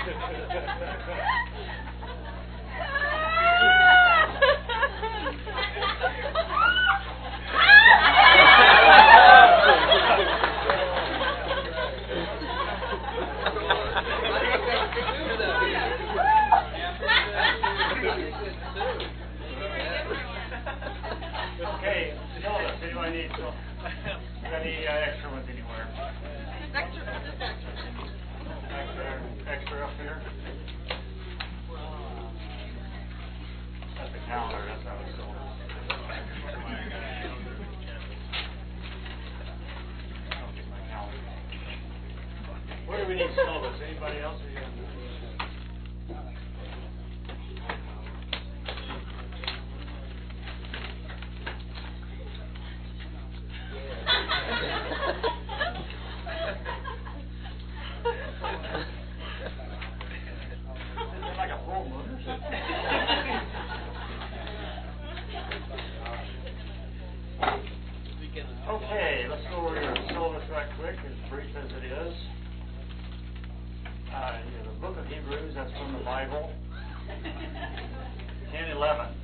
Okay, Silva, anybody need any extra ones anywhere? Extra up here? That's the calendar, that's how it's sold. I'll get my calendar. Where do we need syllabus? Anybody else? Okay, let's go over your syllabus right quick, as brief as it is. The book of Hebrews, that's from the Bible. 10/11.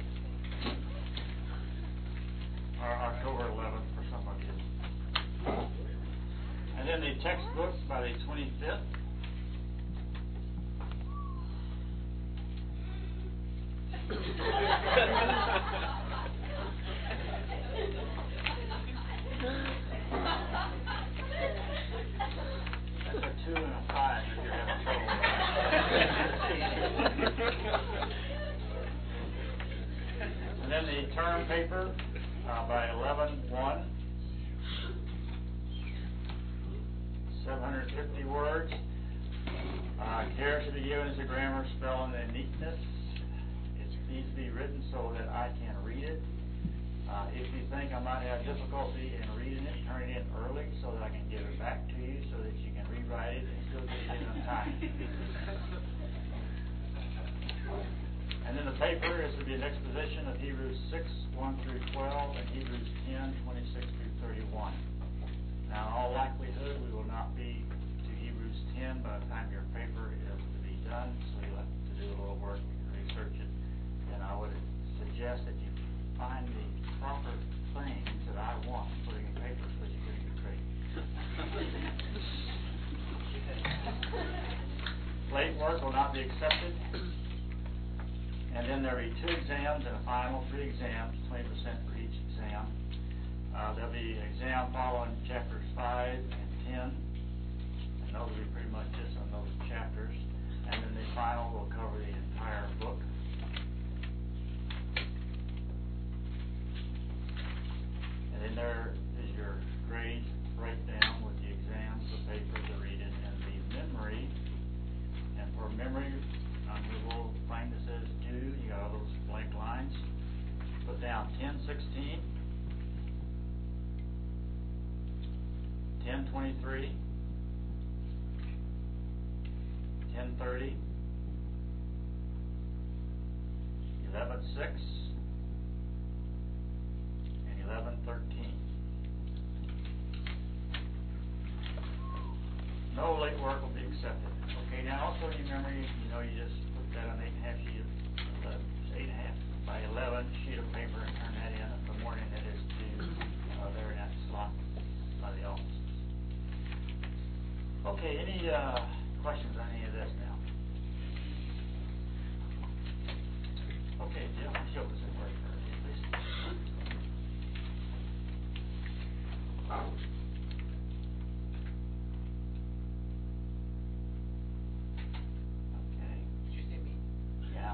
Or October 11th for some of you. And then the textbooks by the 25th. That's a 2 and a 5 if you're having trouble. And then the term paper by 11/1. 750 words. Care to be given as a grammar, spelling, and neatness. It needs to be written so that I can read it. If you think I might have difficulty in reading it, turn it in early so that I can give it back to you so that you can rewrite it and still get it in on time. And then the paper is to be an exposition of Hebrews 6:1-12 and Hebrews 10:26-31. Now, in all likelihood, we will not be to Hebrews 10 by the time your paper is to be done, so you'll have to do a little work and research it. And I would suggest that you find the proper things that I want putting in paper so that you get a good grade. Late work will not be accepted. And then there will be 2 exams and a final, 3 exams, 20% for each exam. There'll be an exam following chapters 5 and 10. And those will be pretty much just on those chapters. And then the final will cover the entire book. And then there is your grade breakdown with the exams, the paper, the reading, and the memory. And for memory, on your little thing that says do, you got all those blank lines. Put down 10:16, 10:23, 10:30, 11:6, and 11:13. No late work will be accepted. Okay, now also you remember, you just put that on 8.5 sheet, 8.5 by 11 sheet of paper and turn that in at the morning that is due there in that slot by the offices. Okay, any questions on any of this now? Okay, Jim, show us in work for you, please. Okay. Did you say me? Yeah.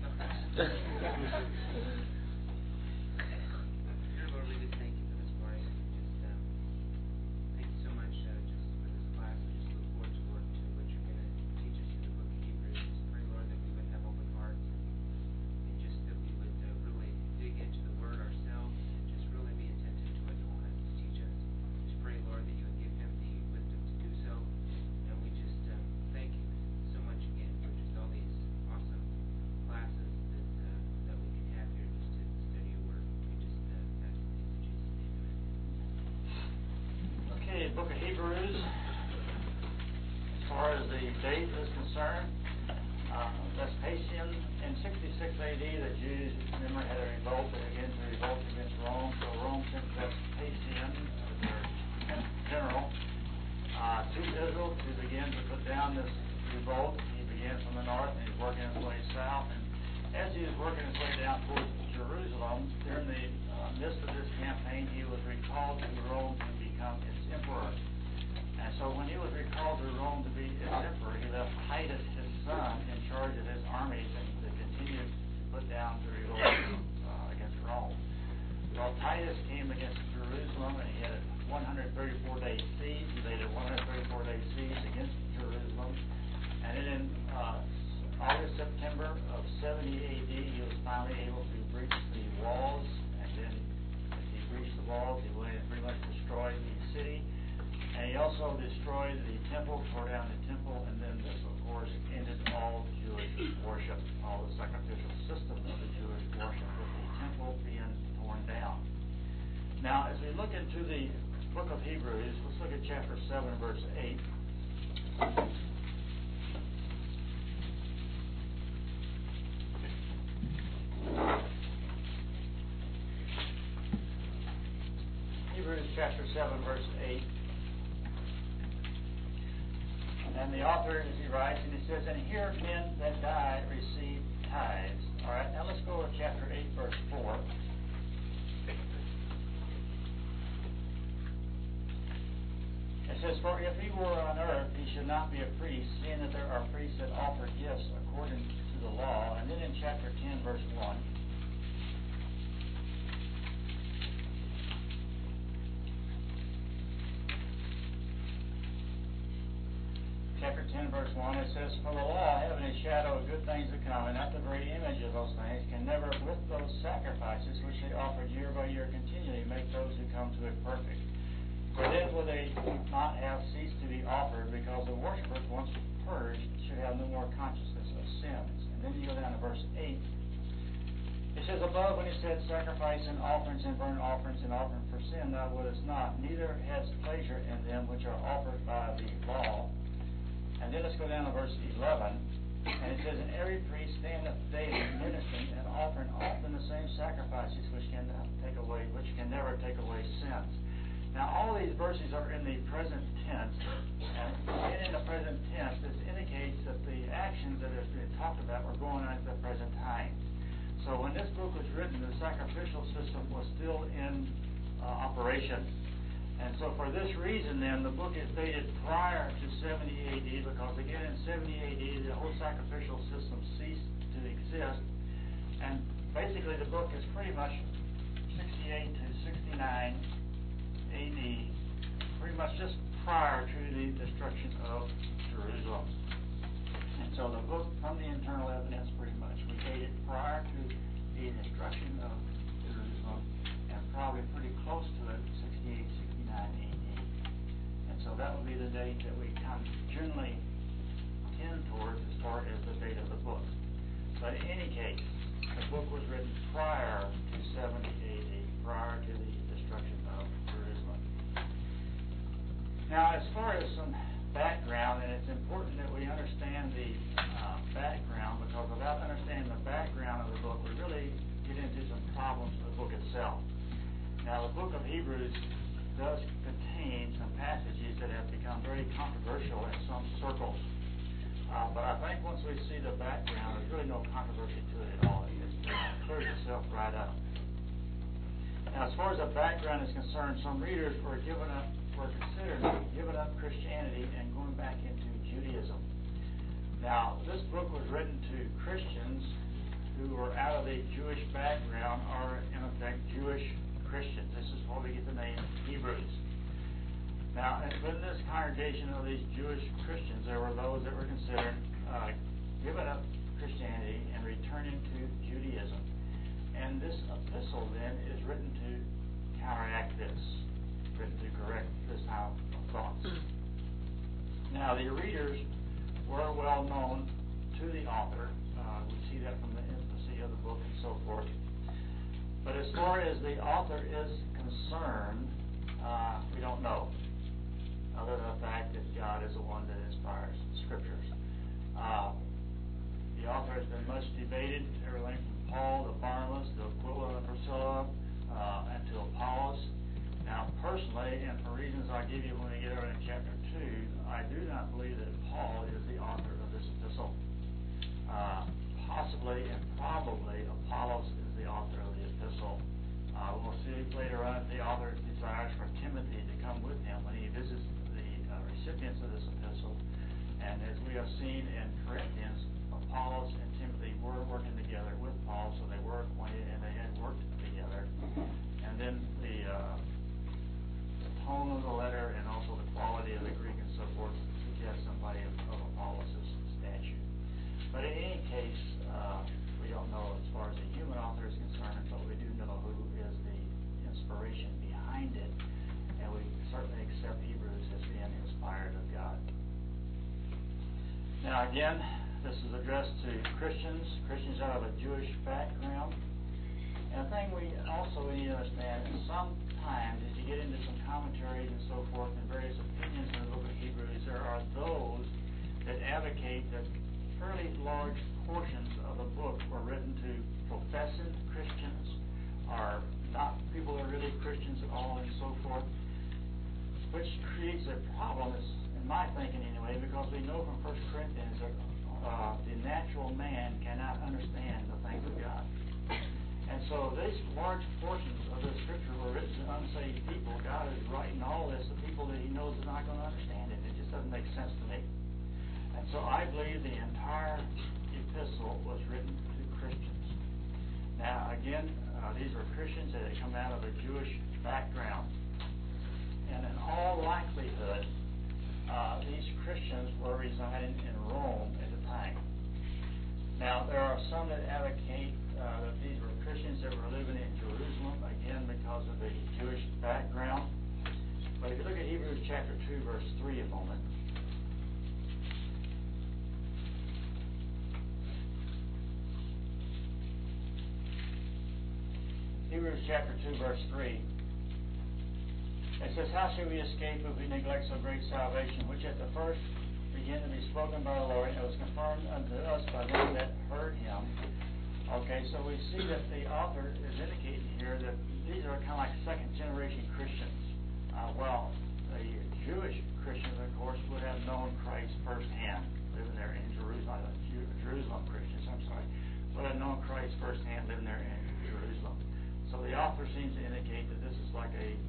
Dear Lord, we just thank you for this morning. Just thank you so much just for this class. We just look forward to what you're going to teach us in the book of Hebrews. Just pray, Lord, that we would have open hearts and just that we would really dig into the Word ourselves and just really be attentive to what Noel has to teach us. Just pray, Lord, that you would give him the wisdom to do so. And we just thank you so much again for just all these awesome classes that we can have here just to study your Word. We just ask these in Jesus' name. Amen. Okay, book of Hebrews, as far as the date is concerned, Vespasian, in 66 AD, the Jews, remember, had a revolt against Rome. So Rome sent Vespasian, their general, to Israel to begin to put down this revolt. He began from the north and he's working his way south. And as he was working his way down towards Jerusalem, during the midst of this campaign, he was recalled to Rome to become its emperor. And so when he was recalled to Rome to be its emperor, he left Titus, his son, in charge of his armies and to continue to put down the revolt against Rome. Well, Titus came against Jerusalem and he had a 134-day siege. He laid a 134-day siege against Jerusalem. And then in August, September of 70 AD, he was finally able to breach the walls. And then as he breached the walls, he went and pretty much destroyed the city. And he also destroyed the temple, tore down the temple, and then this, of course, ended all Jewish worship, all the sacrificial system of the Jewish worship, with the temple being torn down. Now, as we look into the book of Hebrews, let's look at chapter 7, verse 8. Hebrews chapter 7, verse 8. And the author, as he writes, and he says, and here men that die receive tithes. All right, now let's go to chapter 8, verse 4. It says, for if he were on earth, he should not be a priest, seeing that there are priests that offer gifts according to the law. And then in chapter 10, verse 1, chapter 10, verse 1, it says, for the law, having a shadow of good things to come, and not the very image of those things, can never, with those sacrifices which they offered year by year continually, make those who come to it perfect. For then will they not have ceased to be offered, because the worshippers, once purged, should have no more consciousness of sins. And then you go down to verse 8. It says, above, when he said, sacrifice and offerings and burnt offerings and offering for sin, thou wouldest not, neither hast pleasure in them which are offered by the law. And then let's go down to verse 11, and it says, and every priest standeth daily ministering and offering often the same sacrifices which can never take away sins. Now all these verses are in the present tense, and being in the present tense, this indicates that the actions that are being talked about are going on at the present time. So when this book was written, the sacrificial system was still in operation. And so for this reason, then, the book is dated prior to 70 AD, because again, in 70 AD, the whole sacrificial system ceased to exist. And basically, the book is pretty much 68 to 69 AD, pretty much just prior to the destruction of Jerusalem. And so the book, from the internal evidence, pretty much was dated prior to the destruction of Jerusalem, and probably pretty close to it, 68, 69 AD. And so that would be the date that we kind of generally tend towards as far as the date of the book. But in any case, the book was written prior to 70 AD, prior to the destruction of Jerusalem. Now, as far as some background, and it's important that we understand the background, because without understanding the background of the book, we really get into some problems with the book itself. Now, the book of Hebrews does contain some passages that have become very controversial in some circles. But I think once we see the background, there's really no controversy to it at all. It clears itself right up. Now, as far as the background is concerned, some readers were considered giving up Christianity and going back into Judaism. Now, this book was written to Christians who were out of the Jewish background, or in effect Jewish Christians. This is where we get the name Hebrews. Now, within this congregation of these Jewish Christians, there were those that were considered giving up Christianity and returning to Judaism. And this epistle then is written to counteract this, written to correct this type of thoughts. Now, the readers were well known to the author. We see that from the infancy of the book and so forth. But as far as the author is concerned, we don't know, other than the fact that God is the one that inspires scriptures. The author has been much debated, everything from Paul to Barnabas to Aquila and Priscilla, and to Apollos. Now, personally, and for reasons I'll give you when we get over in chapter 2, I do not believe that Paul is the author of this epistle. Possibly and probably Apollos is the author of the epistle. We'll see later on the author desires for Timothy to come with him when he visits the recipients of this epistle. And as we have seen in Corinthians, Apollos and Timothy were working together with Paul, so they were acquainted and they had worked together. And then the tone of the letter and also the quality of the Greek and so forth suggests somebody of Apollos' stature. But in any case, we don't know as far as the human author is concerned, but we do know who is the inspiration behind it, and we certainly accept Hebrews as being inspired of God. Now again, this is addressed to Christians out of a Jewish background. And the thing we also need to understand is sometimes as you get into some commentaries and so forth and various opinions in the book of Hebrews, there are those that advocate that fairly large portions of the book were written to professing Christians or not people that are really Christians at all and so forth, which creates a problem, in my thinking anyway, because we know from 1 Corinthians that the natural man cannot understand the things of God. And so these large portions of the scripture were written to unsaved people. God is writing all this to people that he knows are not going to understand it. It just doesn't make sense to me. And so I believe the entire epistle was written to Christians. Now, again, these are Christians that had come out of a Jewish background. And in all likelihood, these Christians were residing in Rome at the time. Now, there are some that advocate that these were Christians that were living in Jerusalem, again, because of the Jewish background. But if you look at Hebrews chapter 2, verse 3 a moment, Hebrews chapter 2, verse 3. It says, "How shall we escape if we neglect so great salvation, which at the first began to be spoken by the Lord, and was confirmed unto us by them that heard him?" Okay, so we see that the author is indicating here that these are kind of like second-generation Christians. Well, the Jewish Christians, of course, would have known Christ firsthand, living there in Jerusalem. Jerusalem Christians, would have known Christ firsthand, living there in Jerusalem. So the author seems to indicate that this is like a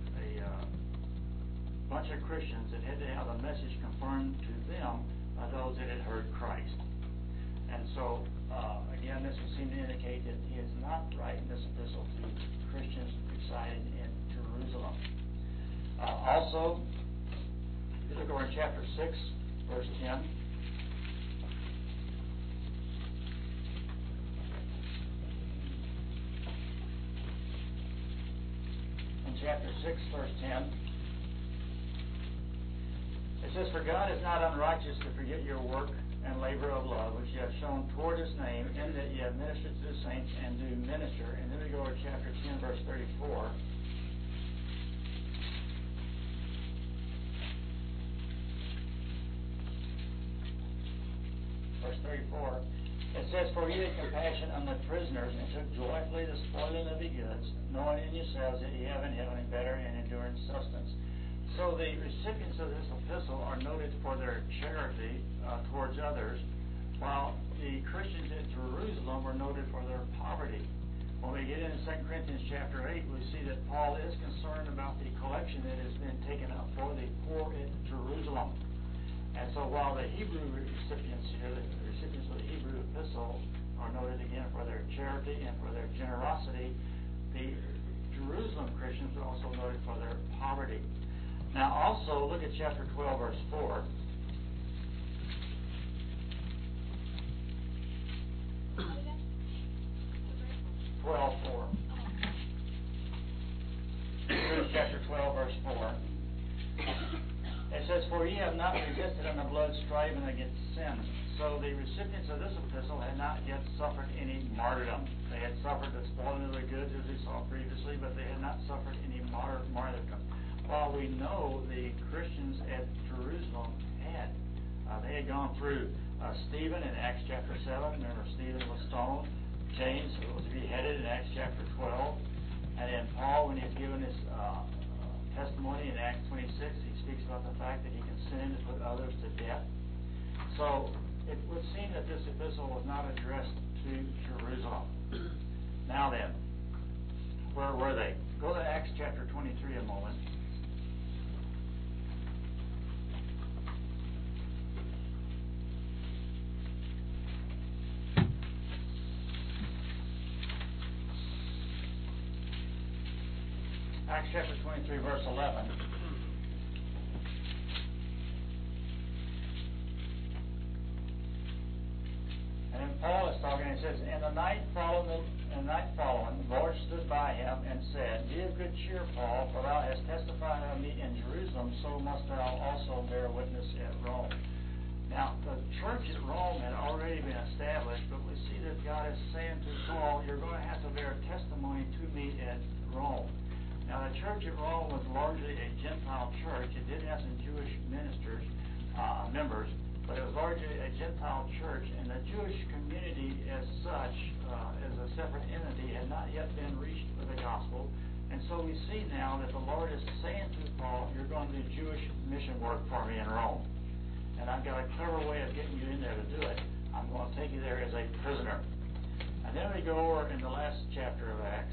bunch of Christians that had to have a message confirmed to them by those that had heard Christ. And so, again, this would seem to indicate that he is not writing this epistle to Christians residing in Jerusalem. Also, if you look over in chapter 6, verse 10. In chapter 6, verse 10, it says, "For God is not unrighteous to forget your work and labor of love, which you have shown toward his name, in that you have ministered to the saints and do minister." And then we go to chapter 10, verse 34. Verse 34. It says, "For ye had compassion on the prisoners, and took joyfully the spoiling of the goods, knowing in yourselves that ye have in heaven a better and enduring sustenance." So the recipients of this epistle are noted for their charity towards others, while the Christians in Jerusalem were noted for their poverty. When we get into 2 Corinthians chapter 8, we see that Paul is concerned about the collection that has been taken up for the poor in Jerusalem. And so while the Hebrew recipients here, the recipients of the Hebrew epistle, are noted again for their charity and for their generosity, the Jerusalem Christians are also noted for their poverty. Now also, look at chapter 12, verse 4. Chapter 12, verse 4. It says, "For ye have not resisted unto blood, striving against sin." So the recipients of this epistle had not yet suffered any martyrdom. They had suffered the spoiling of the goods, as we saw previously, but they had not suffered any martyrdom. While we know the Christians at Jerusalem had had gone through Stephen in Acts chapter 7. Remember, Stephen was stoned. James was beheaded in Acts chapter 12. And then Paul, when he's given his testimony in Acts 26, he speaks about the fact that he can sin to put others to death. So it would seem that this epistle was not addressed to Jerusalem. Now then, where were they? Go to Acts chapter 23 a moment. Acts chapter 23, verse 11. And then Paul is talking, and he says, And the night following, the Lord stood by him and said, Be of good cheer, Paul, for thou hast testified of me in Jerusalem, so must thou also bear witness at Rome. Now, the church at Rome had already been established, but we see that God is saying to Paul, you're going to have to bear testimony to me at Rome. Now, the church at Rome was largely a Gentile church. It did have some Jewish ministers, members, but it was largely a Gentile church, and the Jewish community as such, as a separate entity, had not yet been reached with the gospel. And so we see now that the Lord is saying to Paul, you're going to do Jewish mission work for me in Rome. And I've got a clever way of getting you in there to do it. I'm going to take you there as a prisoner. And then we go over in the last chapter of Acts.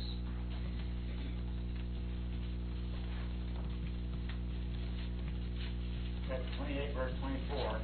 Chapter 28, verse 24.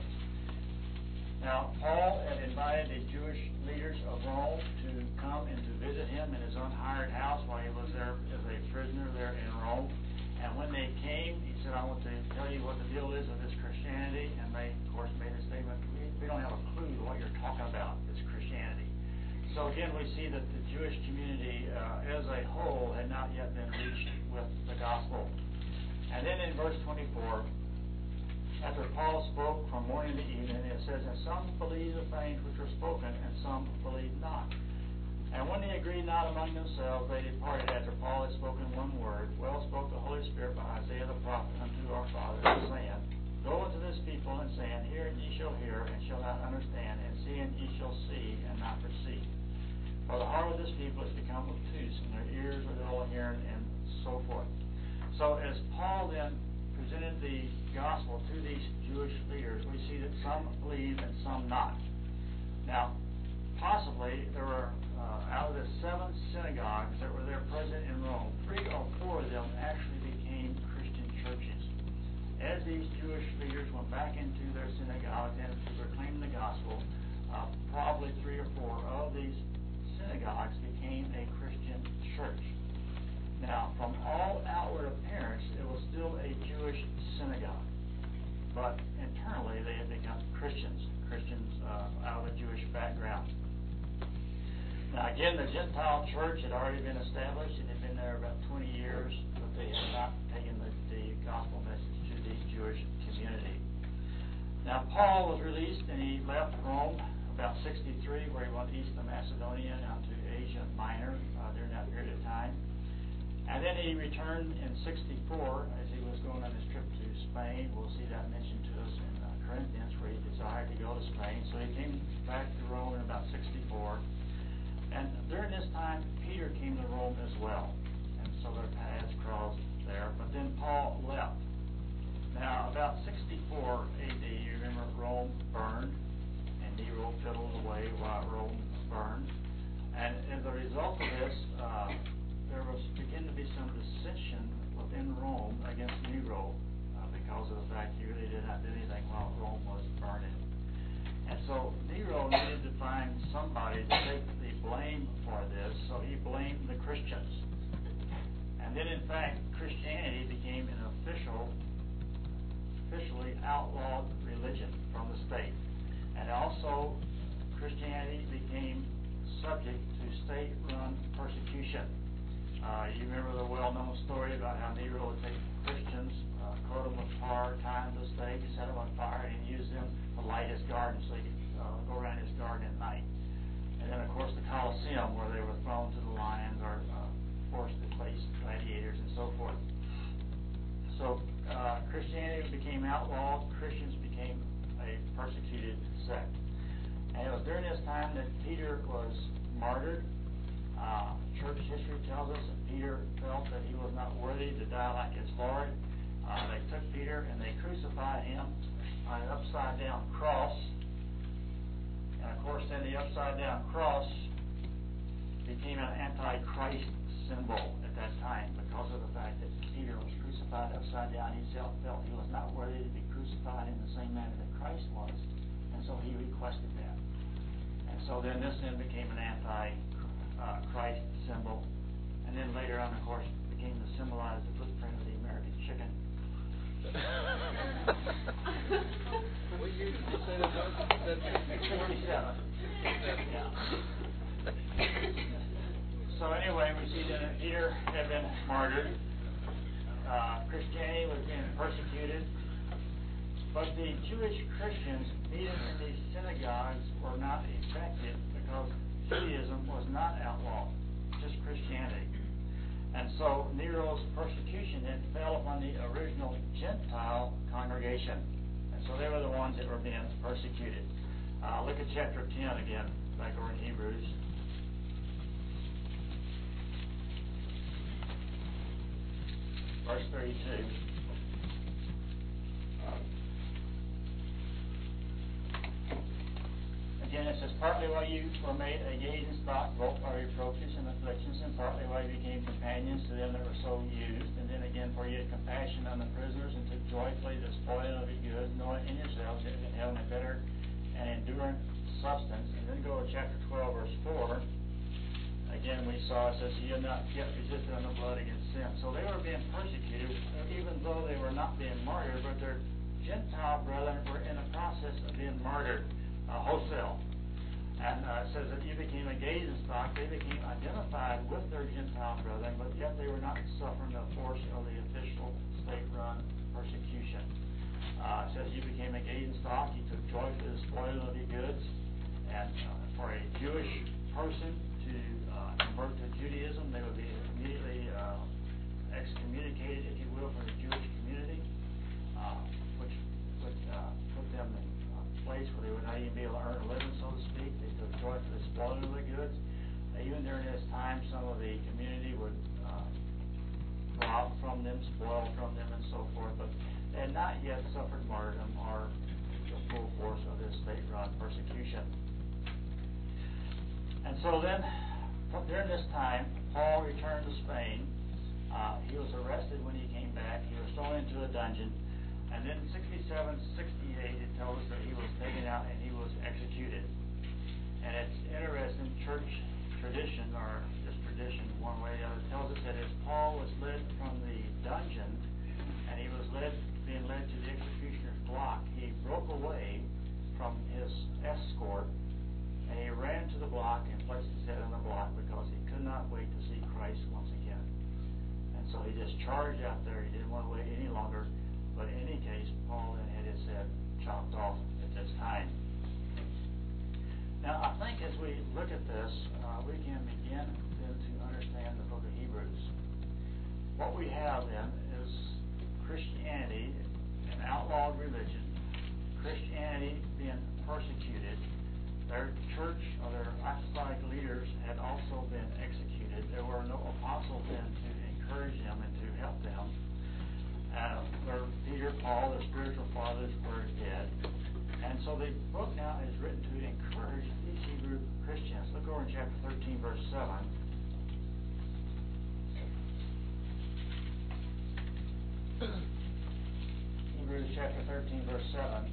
Now, Paul had invited the Jewish leaders of Rome to come and to visit him in his unhired house while he was there as a prisoner there in Rome. And when they came, he said, I want to tell you what the deal is of this Christianity. And they, of course, made a statement, we don't have a clue what you're talking about, this Christianity. So again, we see that the Jewish community as a whole had not yet been reached with the gospel. And then in verse 24, after Paul spoke from morning to evening, it says, And some believed the things which were spoken, and some believed not. And when they agreed not among themselves, they departed after Paul had spoken one word. Well spoke the Holy Spirit by Isaiah the prophet unto our fathers, saying, Go unto this people, and saying, Hear, and ye shall hear, and shall not understand, and see, and ye shall see, and not perceive. For the heart of this people is become obtuse, and their ears are dull of hearing, and so forth. So as Paul then presented the gospel to these Jewish leaders, we see that some believe and some not. Now, possibly there were, out of the 7 synagogues that were there present in Rome, 3 or 4 of them actually became Christian churches. As these Jewish leaders went back into their synagogues and to proclaim the gospel, probably 3 or 4 of these synagogues became a Christian church. Now, from all outward appearance, it was still a Jewish synagogue. But internally, they had become Christians out of a Jewish background. Now, again, the Gentile church had already been established. It had been there about 20 years, but they had not taken the gospel message to the Jewish community. Now, Paul was released, and he left Rome about 63, where he went east of Macedonia out to Asia Minor during that period of time. And then he returned in 64 as he was going on his trip to Spain. We'll see that mentioned to us in Corinthians, where he desired to go to Spain. So he came back to Rome in about 64. And during this time, Peter came to Rome as well. And so their paths crossed there. But then Paul left. Now, about 64 AD, you remember Rome burned, and Nero fiddled away while Rome burned. And as a result of this, there was beginning to be some dissension within Rome against Nero because of the fact he really did not do anything while Rome was burning. And so Nero needed to find somebody to take the blame for this, so he blamed the Christians. And then, in fact, Christianity became an officially outlawed religion from the state. And also, Christianity became subject to state-run persecution. You remember the well-known story about how Nero would take Christians, cut them apart, tie them to the stake, set them on fire, and use them to light his garden so he could go around his garden at night. And then, of course, the Colosseum, where they were thrown to the lions or forced to face gladiators and so forth. So Christianity became outlawed. Christians became a persecuted sect. And it was during this time that Peter was martyred. Church history tells us that Peter felt that he was not worthy to die like his Lord. They took Peter and they crucified him on an upside-down cross. And of course, then the upside-down cross became an anti-Christ symbol at that time because of the fact that Peter was crucified upside down. He felt he was not worthy to be crucified in the same manner that Christ was, and so he requested that. And so then this then became an anti-Christ symbol, and then later on, of course, became to symbolize the footprint of the American chicken. What year did you say that was? 67. Yeah. So anyway, we see that Peter had been martyred. Christianity was being persecuted. But the Jewish Christians meeting in these synagogues were not effective because Judaism was not outlawed, just Christianity. And so Nero's persecution then fell upon the original Gentile congregation. And so they were the ones that were being persecuted. Look at chapter 10 again, back over in Hebrews. Verse 32. Again, it says, partly why you were made a gazing stock, both by reproaches and afflictions, and partly why you became companions to them that were so used. And then again, for you had compassion on the prisoners, and took joyfully the spoil of the goods, knowing in yourselves that you have a better and enduring substance. And then go to chapter 12, verse 4. Again, we saw it says, you have not yet resisted on the blood against sin. So they were being persecuted, even though they were not being martyred, but their Gentile brethren were in the process of being martyred. Wholesale. And it says that you became a gazing stock. They became identified with their Gentile brethren, but yet they were not suffering the force of the official state-run persecution. It says you became a gazing stock. You took joy for the spoil of your goods. And for a Jewish person to convert to Judaism, they would be immediately excommunicated, if you will, from the Jewish community, which would put them in place where they would not even be able to earn a living, so to speak. They took joy for the spoiling of the goods. Even during this time, some of the community would rob from them, spoil from them, and so forth, but they had not yet suffered martyrdom or the full force of this state-run persecution. And so then, during this time, Paul returned to Spain. He was arrested when he came back. He was thrown into a dungeon. And then in 67, 68, it tells us that he was taken out and he was executed. And it's interesting, church tradition, or just tradition one way or the other, tells us that as Paul was led from the dungeon, and he was being led to the executioner's block, he broke away from his escort, and he ran to the block and placed his head on the block because he could not wait to see Christ once again. And so he just charged out there. He didn't want to wait any longer. But in any case, Paul then had his head chopped off at this time. Now, I think as we look at this, we can begin then to understand the book of Hebrews. What we have then is Christianity, an outlawed religion, Christianity being persecuted. Their church or their apostolic leaders had also been executed. There were no apostles then to encourage them and to help them. Their Peter, Paul, their spiritual fathers were dead. And so the book now is written to encourage these Hebrew Christians. Look over in chapter 13, verse 7. Hebrews chapter 13, verse 7.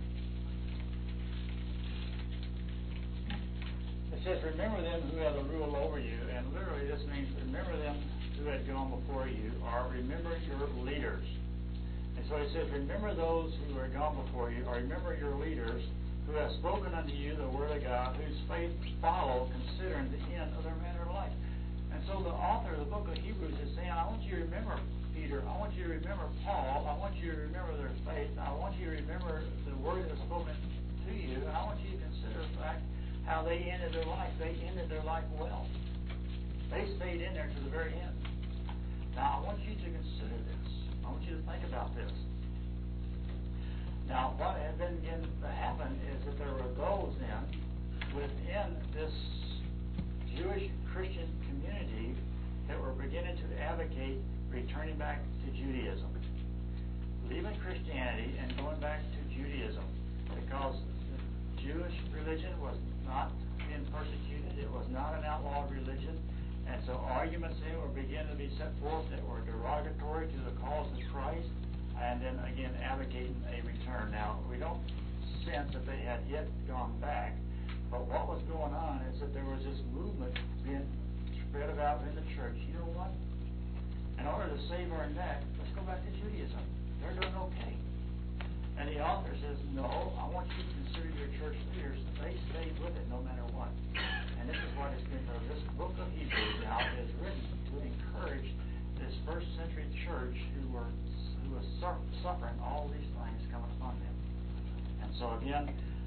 It says, remember them who have the rule over you. And literally this means remember them who had gone before you, or remember your leaders. And so it says, remember those who are gone before you, or remember your leaders who have spoken unto you the word of God, whose faith follow, considering the end of their manner of life. And so the author of the book of Hebrews is saying, I want you to remember Peter, I want you to remember Paul, I want you to remember their faith, I want you to remember the word that was spoken to you, and I want you to consider the fact how they ended their life. They ended their life well. They stayed in there to the very end. Now, I want you to consider this. I want you to think about this. Now, what had been beginning to happen is there were those then within this Jewish Christian community that were beginning to advocate returning back to Judaism, leaving Christianity and going back to Judaism, because the Jewish religion was not being persecuted. It was not an outlawed religion. And so arguments then were beginning to be set forth that were derogatory to the cause of Christ, and then again advocating a return. Now, we don't sense that they had yet gone back, but what was going on is that there was this movement being spread about in the church. You know what? In order to save our neck, let's go back to Judaism. They're doing okay. And the author says, no, I want you to consider your church leaders. They stayed with it no matter what. And this is what is good. This book of Hebrews now is written to encourage this first century church who was suffering all these things coming upon them. And so again,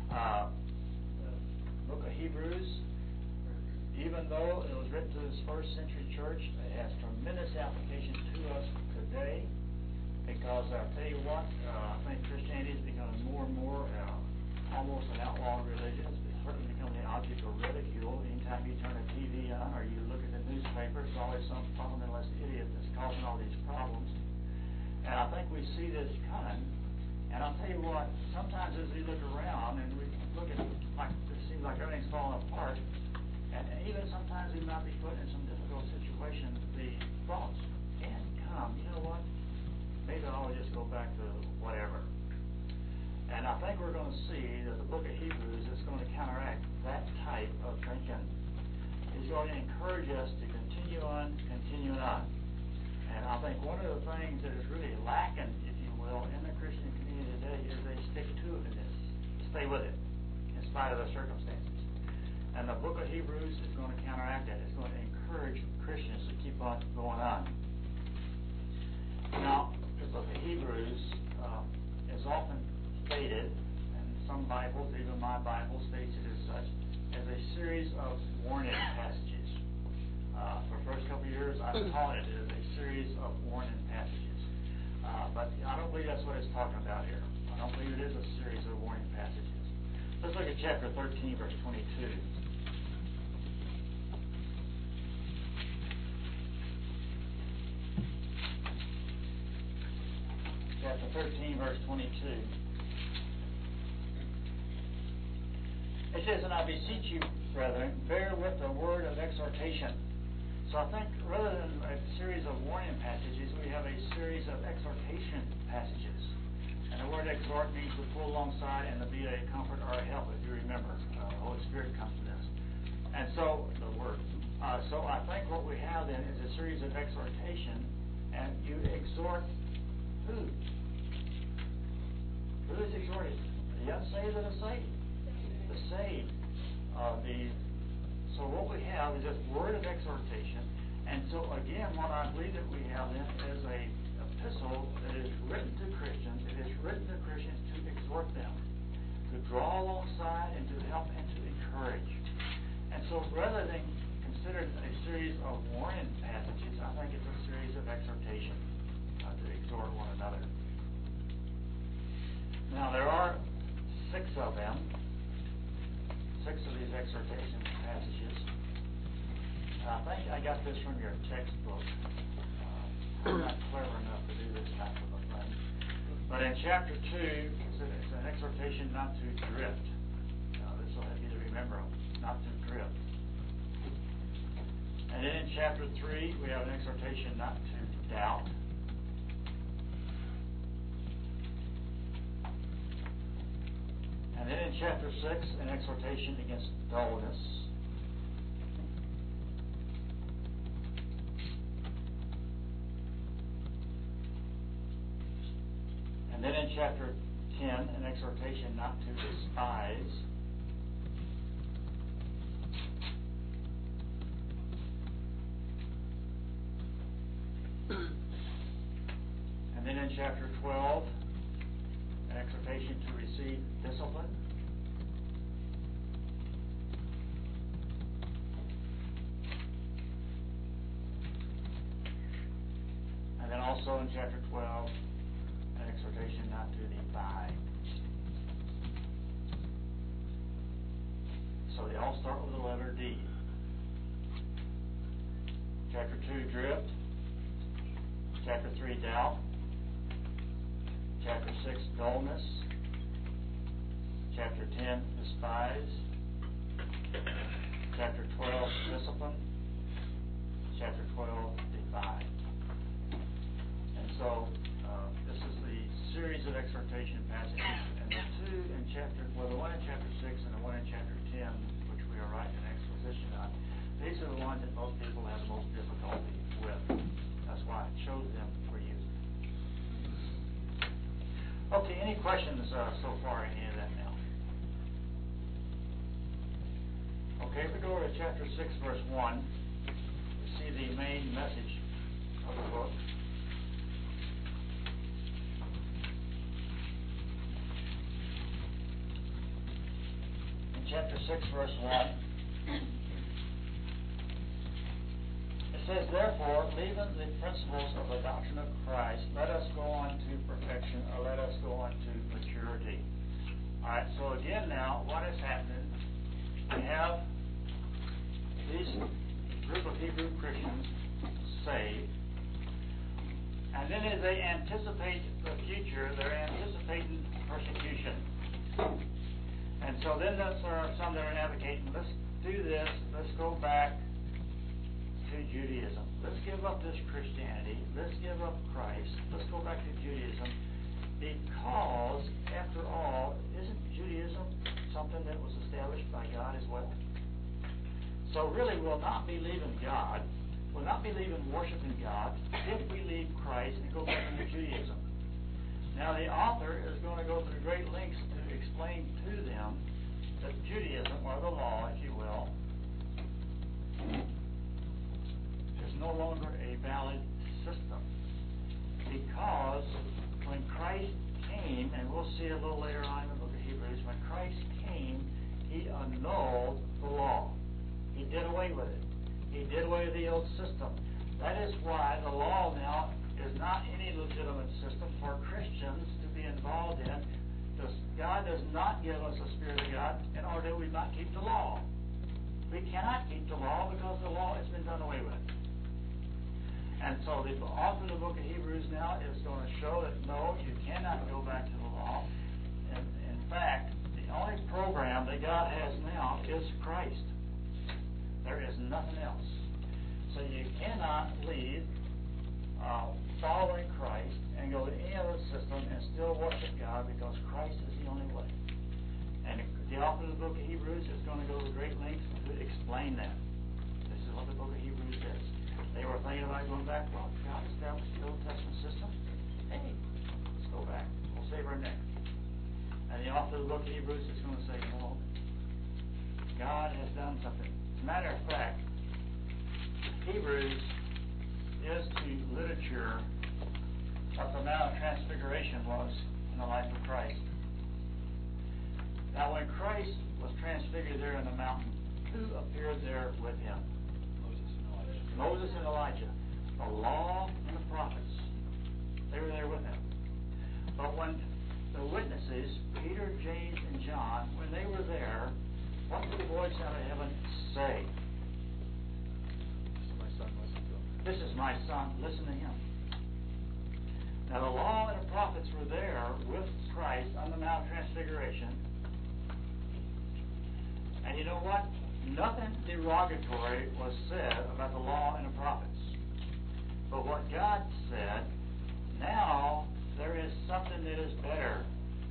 the book of Hebrews, even though it was written to this first century church, it has tremendous application to us today, because I'll tell you what, I think Christianity is becoming more and more almost an outlawed religion. It's certainly becoming the object of ridicule. Anytime you turn a TV on or you look at the newspaper, it's always some fundamentalist idiot that's causing all these problems. And I think we see this coming. And I'll tell you what, sometimes as we look around and we look at like it seems like everything's falling apart, and even sometimes we might be put in some difficult situations, the thoughts can come, you know what, maybe I'll just go back to whatever. And I think we're going to see that the book of Hebrews is going to counteract that type of thinking. It's going to encourage us to continue on. And I think one of the things that is really lacking, if you will, in the Christian community today is they stick to it in this, stay with it, in spite of the circumstances. And the book of Hebrews is going to counteract that. It's going to encourage Christians to keep on going on. Now, the book of Hebrews is often stated, and some Bibles, even my Bible, states it as such, as a series of warning passages. For the first couple of years, I've taught it as a series of warning passages. But I don't believe that's what it's talking about here. I don't believe it is a series of warning passages. Let's look at chapter 13, verse 22. Chapter 13, verse 22. It says, and I beseech you, brethren, bear with the word of exhortation. So I think rather than a series of warning passages, we have a series of exhortation passages. And the word exhort means to pull alongside and to be a comfort or a help, if you remember. The Holy Spirit comes to this. And so, the word. So I think what we have then is a series of exhortation, and you exhort who? Who is exhorted? The unsaved or the saved? The saved. So what we have is this word of exhortation. And so again, what I believe that we have then is a epistle that is written to Christians. It is written to Christians to exhort them, to draw alongside and to help and to encourage. And so rather than consider a series of warning passages, I think it's a series of exhortation to exhort one another. Now there are 6 of them. 6 of these exhortation passages. I think I got this from your textbook. I'm not clever enough to do this type of a thing. But in chapter 2, it's an exhortation not to drift. This will help you to remember, not to drift. And then in chapter 3, we have an exhortation not to doubt. And then in chapter 6, an exhortation against dullness. And then in chapter 10, an exhortation not to despise. And then in chapter 12, an exhortation to receive discipline. And then also in chapter 12, an exhortation not to defy. So they all start with the letter D. Chapter 2, drift. Chapter 3, doubt. Chapter 6, dullness. Chapter 10, despise. Chapter 12, discipline. Chapter 12, divide. And so, this is the series of exhortation passages, and the two in the one in chapter 6 and the one in chapter 10, which we are writing an exposition on, these are the ones that most people have the most difficulty with. That's why I chose them for you. Okay, any questions so far, any of that now? Okay, if we go to chapter 6, verse 1, you see the main message of the book. In chapter 6, verse 1, it says, therefore, leaving the principles of the doctrine of Christ, let us go on to perfection, or let us go on to maturity. Alright, so again now, what is happening? We have these group of Hebrew Christians saved, and then as they anticipate the future, they're anticipating persecution. And so then there are some that are advocating, let's do this, let's go back to Judaism. Let's give up this Christianity. Let's give up Christ. Let's go back to Judaism. Because, after all, isn't Judaism something that was established by God as well? So really, we'll not be leaving God. We'll not be leaving worshiping God if we leave Christ and go back into Judaism. Now, the author is going to go through great lengths to explain to them that Judaism, or the law, if you will, is no longer a valid system. Because when Christ came, and we'll see a little later on in the book of Hebrews, when Christ came, He annulled the law. He did away with it. He did away with the old system. That is why the law now is not any legitimate system for Christians to be involved in. God does not give us a Spirit of God in order that we not keep the law. We cannot keep the law because the law has been done away with. And so the author of the book of Hebrews now is going to show that no, you cannot go back to the law. And in fact, the only program that God has now is Christ. There is nothing else. So you cannot leave following Christ and go to any other system and still worship God because Christ is the only way. And the author of the book of Hebrews is going to go to great lengths to explain that. This is what the book of Hebrews is. They were thinking about going back. Well, God established the Old Testament system. Hey, let's go back. We'll save our neck. And the author of the book of Hebrews is going to say, no, God has done something. As a matter of fact, Hebrews is to literature what the Mount of Transfiguration was in the life of Christ. Now, when Christ was transfigured there in the mountain, who appeared there with him? Moses and Elijah. The law and the prophets. They were there with him. But when the witnesses, Peter, James, and John, when they were there, what did the voice out of heaven say? This is my son, listen to him. Now the law and the prophets were there with Christ on the Mount of Transfiguration. And you know what? Nothing derogatory was said about the law and the prophets. But what God said, now there is something that is better.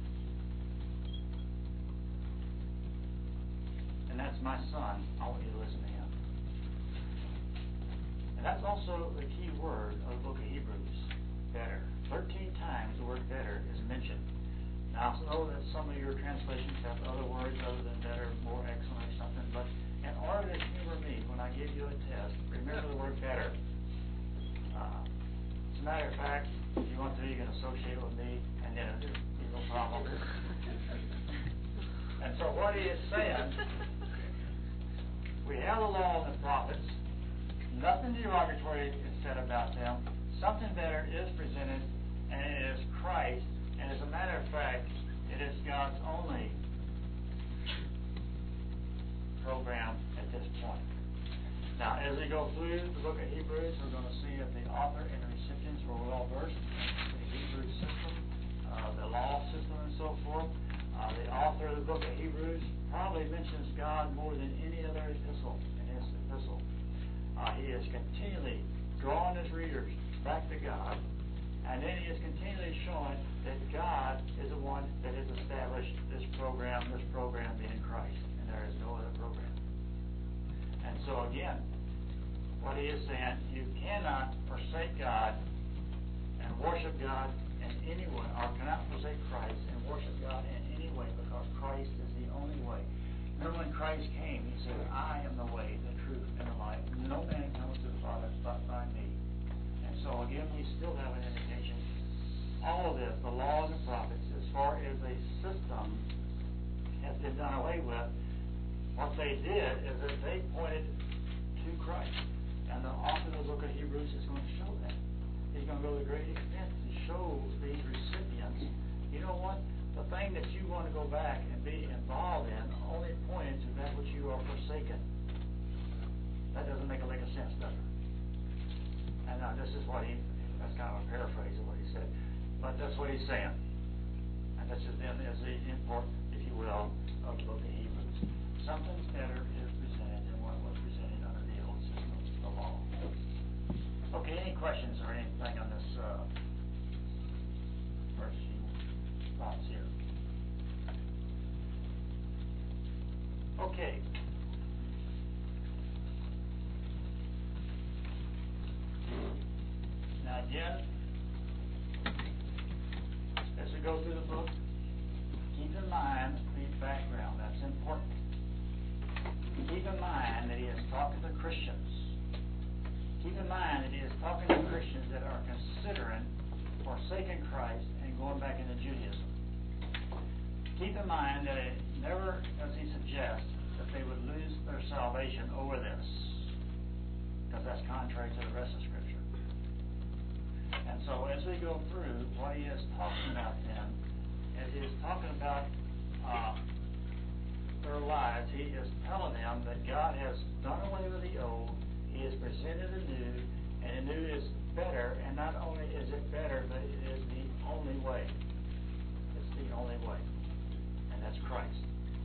And that's my son. I want you to listen to him. And that's also the key word of the book of Hebrews, better. 13 times the word better is mentioned. Now, I know that some of your translations have other words other than better, more excellent or something, but in order to humor me when I give you a test, remember the word better. As a matter of fact, if you want to, you can associate with me, and then there's no problem. And so what he is saying, we have the law and the prophets. Nothing derogatory is said about them. Something better is presented, and it is Christ. And as a matter of fact, it is God's only program at this point. Now, as we go through the book of Hebrews, we're going to see if the author and the recipients were well versed in the Hebrew system, the law system, and so forth. The author of the book of Hebrews probably mentions God more than any other epistle in his epistle. He is continually drawing his readers back to God, and then he is continually showing that God is the one that has established this program being Christ, and there is no other program. And so again, what he is saying, you cannot forsake God and worship God in any way, or cannot forsake Christ and worship God in any way, because Christ is the only way. Remember when Christ came, he said, I am the way, the truth, and the life. No man comes to the Father but by me. And so again, we still have an indication. All of this, the law and the prophets, as far as a system has been done away with, what they did is that they pointed to Christ. And the author of the book of Hebrews is going to show that. He's going to go to great extent to show these recipients, you know what? The thing that you want to go back and be involved in only points to that which you are forsaken. That doesn't make a lick of sense, does it? And this is what that's kind of a paraphrase of what he said, but that's what he's saying. And this is then is the import, if you will, of the book of Hebrews. Something better is presented than what was presented under the old system of the law. Okay, any questions or anything on this first few thoughts here? Okay. Now again, as we go through the book, keep in mind the background. That's important. Keep in mind that he is talking to Christians. Keep in mind that he is talking to Christians that are considering forsaking Christ and going back into Judaism. Keep in mind that it never does he suggest that they would lose their salvation over this, because that's contrary to the rest of Scripture. And so as we go through, what he is talking about then, as he is talking about their lives, he is telling them that God has done away with the old, he has presented a new, and the new is better, and not only is it better, but it is the only way. It's the only way. And that's Christ.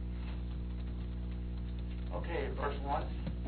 Okay, verse 1.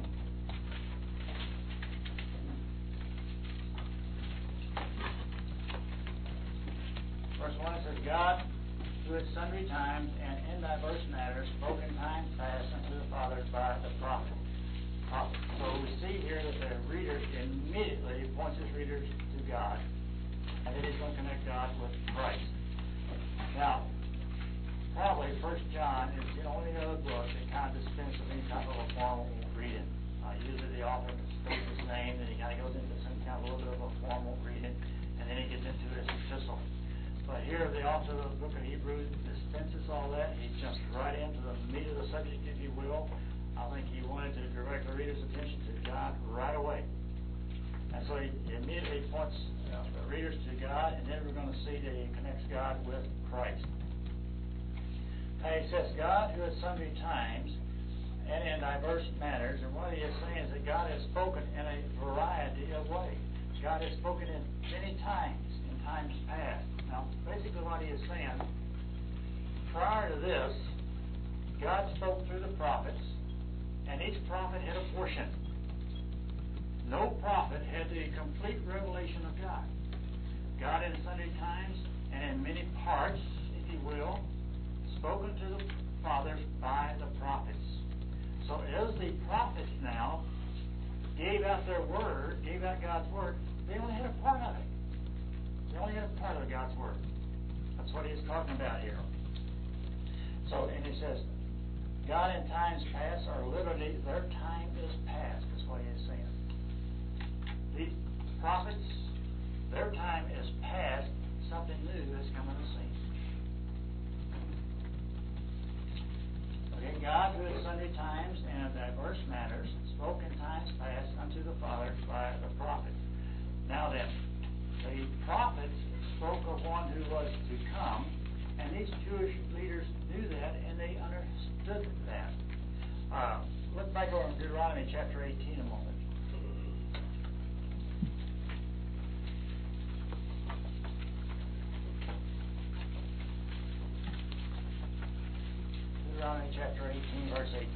Verse 1 says, God, who at sundry times and in diverse matters spoke in times past unto the fathers by the prophet. So we see here that the reader immediately points his readers to God, and then he's going to connect God with Christ. Now, probably 1 John is the only other book that kind of dispenses with any type of a formal reading. Usually the author states his name, then he kind of goes into some kind of a little bit of a formal reading, and then he gets into his epistle. But here the author of the book of Hebrews dispenses all that. He jumps right into the meat of the subject, if you will. I think he wanted to direct the reader's attention to God right away. And so he immediately points the readers to God, and then we're going to see that he connects God with Christ. Now he says, God who at sundry times and in diverse matters, and what he is saying is that God has spoken in a variety of ways. God has spoken in many times, in times past. Now, basically what he is saying, prior to this, God spoke through the prophets, and each prophet had a portion. No prophet had the complete revelation of God. God in sundry times and in many parts, if you will, spoken to the fathers by the prophets. So as the prophets now gave out their word, gave out God's word, they only had a part of it. They only had a part of God's word. That's what he's talking about here. So, and he says, God in times past, or literally, their time is past, is what he is saying. These prophets, their time is past, something new has come on the scene. Okay, God who at sundry times and in diverse matters spoke in times past unto the fathers by the prophets. Now then, the prophets spoke of one who was to come, and these Jewish leaders knew that, and they understood that. Look Deuteronomy chapter 18 a moment. Deuteronomy chapter 18, verse 18.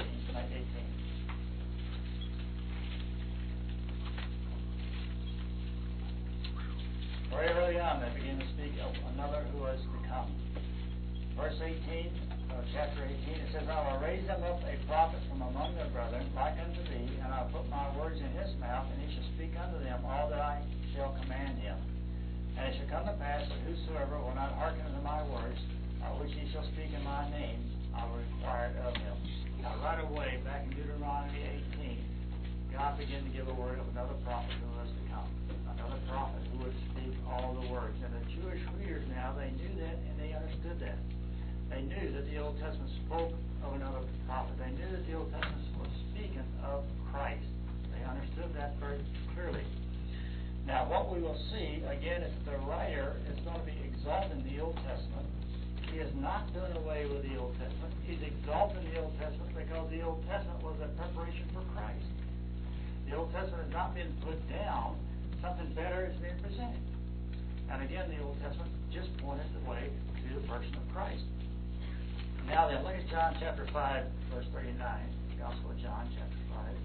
Very early on, they begin to speak of another who has to come. Verse 18, chapter 18, it says, I will raise them up a prophet from among their brethren, like unto thee, and I will put my words in his mouth, and he shall speak unto them all that I shall command him. And it shall come to pass that whosoever will not hearken unto my words, which he shall speak in my name, I will require it of him. Now, right away, back in Deuteronomy 18, God began to give a word of another prophet who was to come. Another prophet who would speak all the words. And the Jewish readers now, they knew that and they understood that. They knew that the Old Testament spoke of another prophet. They knew that the Old Testament was speaking of Christ. They understood that very clearly. Now, what we will see, again, is the writer is going to be exalting the Old Testament. He is not doing away with the Old Testament. He's exalting the Old Testament because the Old Testament was a preparation for Christ. The Old Testament has not been put down. Something better is being presented. And again, the Old Testament just pointed the way to the person of Christ. Now then, look at John chapter 5, verse 39. Gospel of John chapter 5.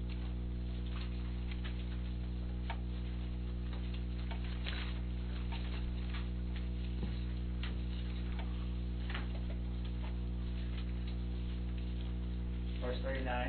Verse 39.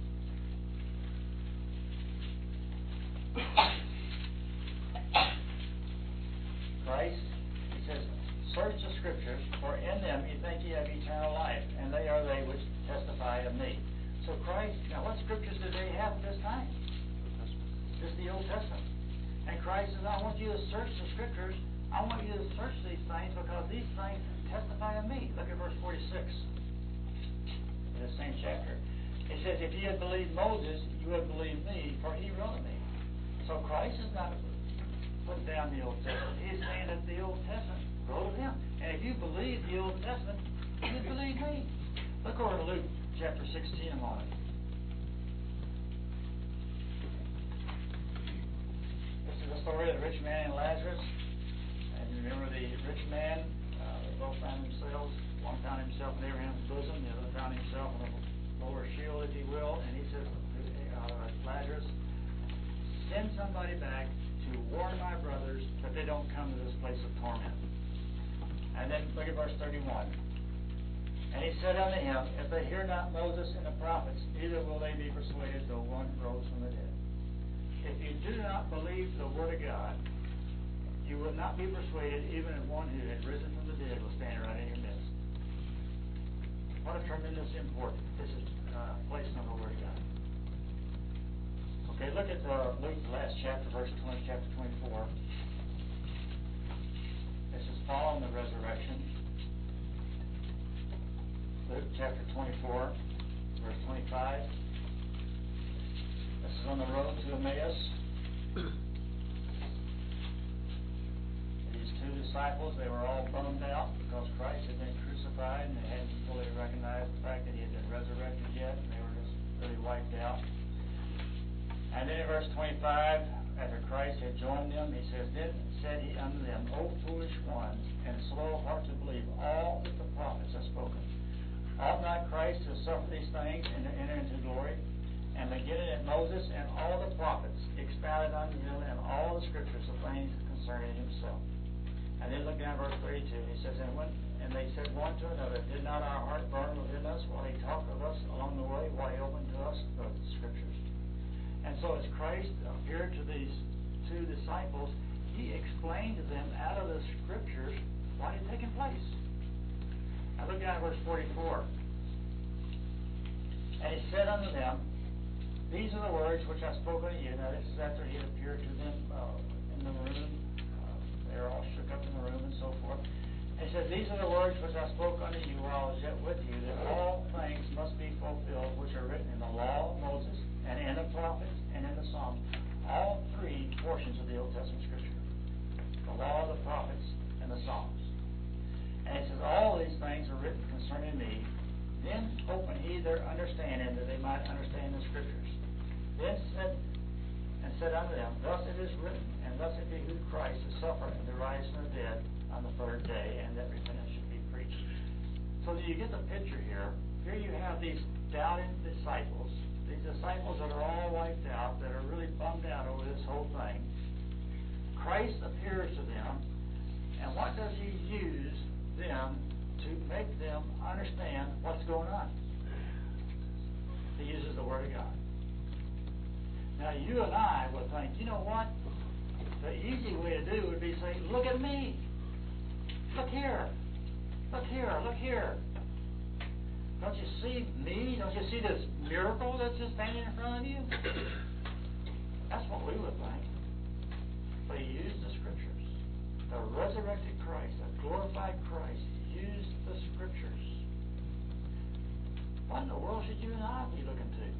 Christ, he says, search the Scriptures, for in them you think ye have eternal life, and they are they which testify of me. So Christ, now what Scriptures did they have at this time? Just the Old Testament. And Christ says, I want you to search the Scriptures. I want you to search these things because these things testify of me. Look at verse 46 in the same chapter. It says, if ye had believed Moses, you would believe me, for he wrote of me. So Christ is not putting down the Old Testament. He's saying that the Old Testament wrote of him. And if you believe the Old Testament, you believe me. Look over to Luke chapter 16 a moment. This is the story of the rich man and Lazarus. And you remember the rich man, they both found themselves. One found himself in Abraham's bosom, the other found himself in a lower shield, if you will. And he says, Lazarus, send somebody back to warn my brothers that they don't come to this place of torment. And then look at verse 31. And he said unto him, if they hear not Moses and the prophets, neither will they be persuaded though one rose from the dead. If you do not believe the word of God, you will not be persuaded even if one who had risen from the dead will stand right in your midst. What a tremendous importance. This is placed on the word of God. Okay, look at Luke, the last chapter, chapter 24. This is following the resurrection. Luke chapter 24, verse 25. This is on the road to Emmaus. These two disciples, they were all bummed out because Christ had been crucified and they hadn't fully recognized the fact that he had been resurrected yet, and they were just really wiped out. And then in verse 25, after Christ had joined them, he says, then said he unto them, O foolish ones, and slow of heart to believe all that the prophets have spoken. Ought not Christ to suffer these things and to enter into glory? And beginning at Moses and all the prophets, expounded unto them in all the scriptures of things concerning himself. And then look down at verse 32, he says, and they said one to another, did not our heart burn within us while he talked of us along the way, while he opened to us the scriptures? And so as Christ appeared to these two disciples, he explained to them out of the scriptures what had taken place. Now look down at verse 44. And he said unto them, these are the words which I spoke unto you. Now this is after he had appeared to them in the room. They were all shook up in the room and so forth. And he said, these are the words which I spoke unto you while I was yet with you, that all things must be fulfilled which are written in the law of Moses, and in the prophets, and in the Psalms. All three portions of the Old Testament Scripture. The law, the prophets, and the Psalms. And it says, all these things are written concerning me. Then opened he ye their understanding, that they might understand the Scriptures. Then said unto them, Thus it is written, and thus it behooved Christ to suffer and to rise from the dead on the third day, and that repentance should be preached. So that you get the picture here. Here you have these doubting disciples, these disciples that are all wiped out, that are really bummed out over this whole thing. Christ appears to them, and what does he use them to make them understand what's going on? He uses the Word of God. Now, you and I would think, you know what? The easy way to do would be to say, look at me. Look here. Look here. Look here. Don't you see me? Don't you see this miracle that's just standing in front of you? That's what we would think. But he used the Scriptures. The resurrected Christ, the glorified Christ, used the Scriptures. What in the world should you and I be looking to?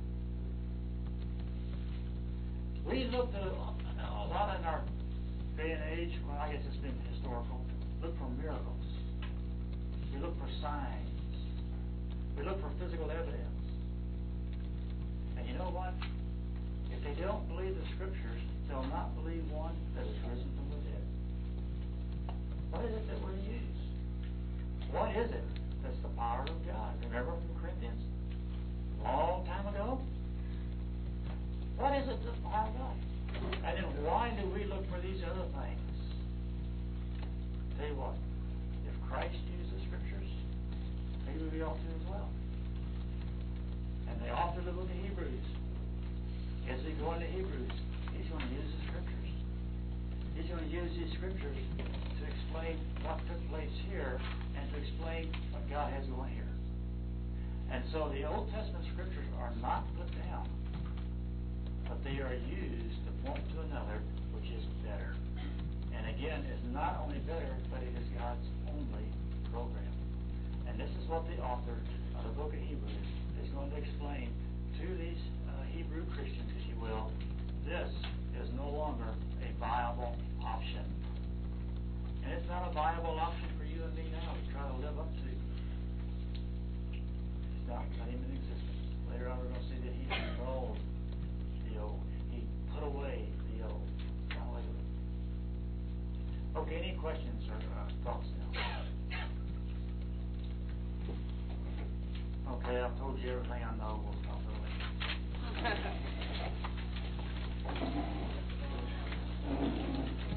We look to a lot in our day and age, well, I guess it's been historical, look for miracles. We look for signs. We look for physical evidence. And you know what? If they don't believe the Scriptures, they'll not believe one that is risen from the dead. What is it that we use? What is it that's the power of God? Remember from Corinthians? A long time ago? What is it that's the power of God? And then why do we look for these other things? Tell you what, if Christ used the Scriptures, maybe we ought to as well. And the author of the book of Hebrews, as we go into Hebrews, he's going to use the Scriptures. He's going to use these Scriptures to explain what took place here and to explain what God has going here. And so the Old Testament Scriptures are not put down, but they are used to point to another which is better. And again, it's not only better, but it is God's only program. And this is what the author of the book of Hebrews is going to explain to these Hebrew Christians, if you will. This is no longer a viable option. And it's not a viable option for you and me now to try to live up to. It's not even in existence. Later on we're going to see that he annulled the old. He put away the old. Not like it. Okay, any questions or thoughts now? Okay, I've told you everything I know. We'll stop early.